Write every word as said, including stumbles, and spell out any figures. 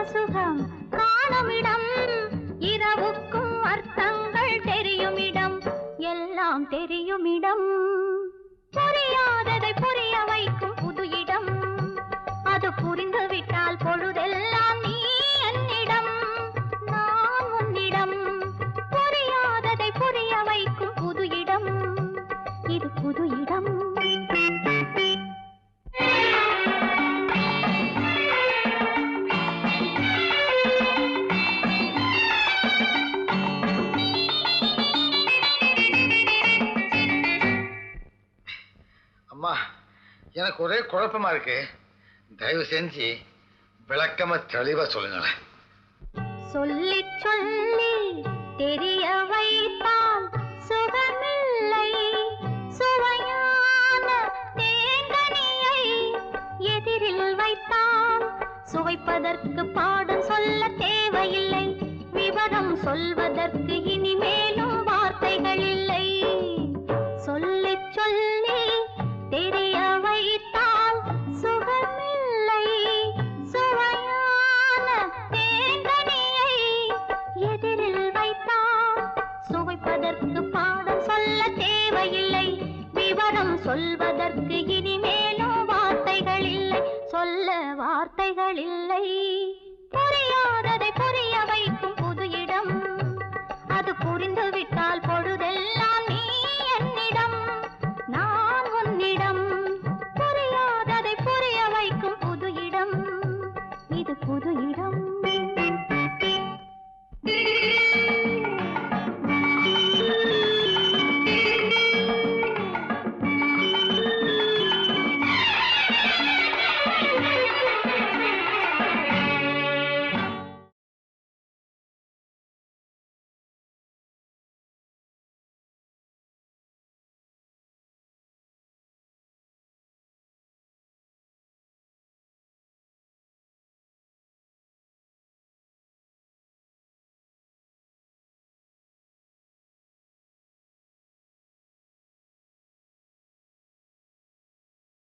சுகம் காணுமிடம் இரவுக்கும் அர்த்தங்கள் தெரியுமிடம் எல்லாம் தெரியுமிடம் புரியாததை புரிய வைக்கும் புது இடம் அது புரிந்துவிட்டால் பொழுதெல்லாம் நீ என்னிடம் நான் உன்னிடம் புரியாததை புரிய வைக்கும் புது இடம் இது புது இடம் அம்மா எனக்கு ஒரே குழப்பமா இருக்கு தயவு செஞ்சு விளக்கமா தெளிவா சொல்லுங்களேன் சொல்லி சொல்லி தெரிய வைத்தால் சுகமில்லை சுவையான தேங்கனியை எதிரில் வைத்தால் சுவைப்பதற்கு பாடம் சொல்ல தேவையில்லை விவரம் சொல்வதற்கு இனிமேலும் வார்த்தைகள் இல்லை சொல்லி சொல்லி தெரிய வைத்தால் சுகமில்லை சுவையான தேங்கனியை எதிரில் வைத்தால் சுவைப்பதற்கு பாடம் சொல்ல தேவையில்லை விவரம் சொல்வதற்கு இனிமேலும் வார்த்தைகள் இல்லை சொல்ல வார்த்தைகள் இல்லை புரியாததை புரிய வைக்கும் புது இடம் அது புரிந்துவிட்டால் பொழுதெல்லாம் நீ என்னிடம் நான் உன்னிடம் புரியாததை புரிய வைக்கும் புது இடம் இது புது இடம்